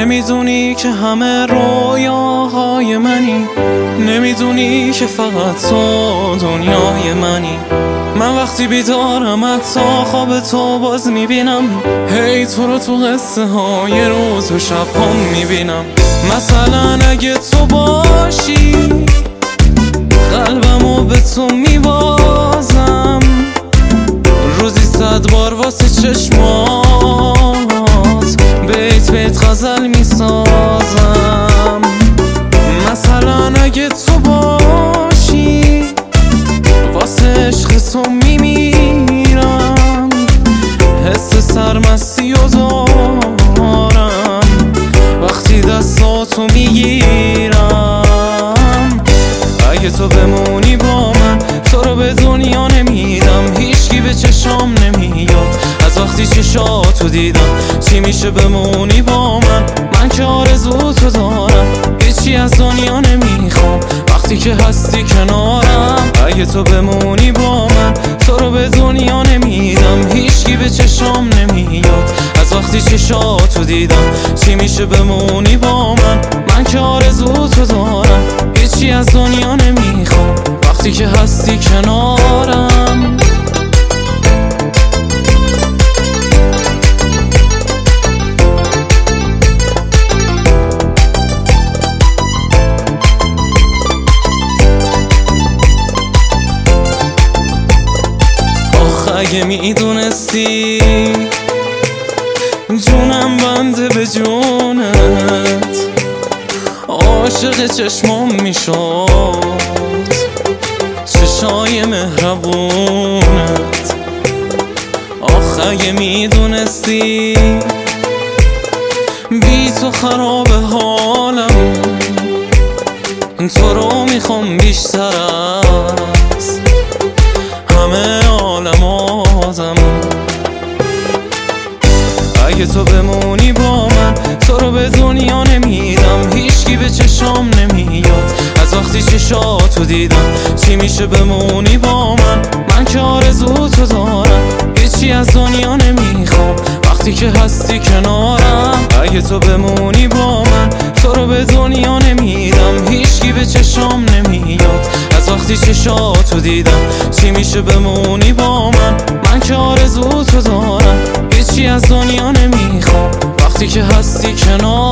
نمیدونی که همه رویاهای منی، نمیدونی که فقط تو دنیای منی. من وقتی بیدارم حتی خواب تو باز میبینم، هی تو رو تو قصه های روز و شب هم میبینم. مثلا اگه تو باشی قلبمو به تو میبازم، روزی 100 بار واسه چشمات بیت بیت غزل میسازم. مثلا اگه تو باشی واسه عشق تو میمیرم، حس سرمستی و دارم وقتی دستاتو میگیرم. اگه تو بمونی با من تو رو به دنیا نمیدم، هیچکی به چشام نمیاد از وقتی چشاتو دیدم. چی میشه بمونی با من که آرزوتو دارم، هیچی از دنیا نمیخوام وقتی که هستی کنارم. اگه تو بمونی با من تو رو به دنیا نمیدم، هیچکی به چشام نمیاد از وقتی چشاتو دیدم. چی میشه بمونی با من که آرزوتو دارم، هیچی از دنیا نمیخوام وقتی که هستی کنارم. اگه میدونستی جونم بنده به جونت، عاشق چشمام میشد چشای مهربونت. اگه میدونستی بی تو خراب حالم، تو رو میخوام بیشتر از همه عالم آدم. اگه تو بمونی با من تو رو به دنیا نمیدم، هیچکی به چشام نمیاد از وقتی چشاتو دیدم. چی میشه بمونی با من که آرزوتو دارم، هیچی از دنیا نمیخوام وقتی که هستی کنارم. اگه تو بمونی با من تو رو به دنیا نمیدم، هیچکی به چشام نمیاد از وقتی چشاتو دیدم. چی میشه بمونی با من که آرزوتو دارم، هیچی از دنیا نمیخوام وقتی که هستی کنارم.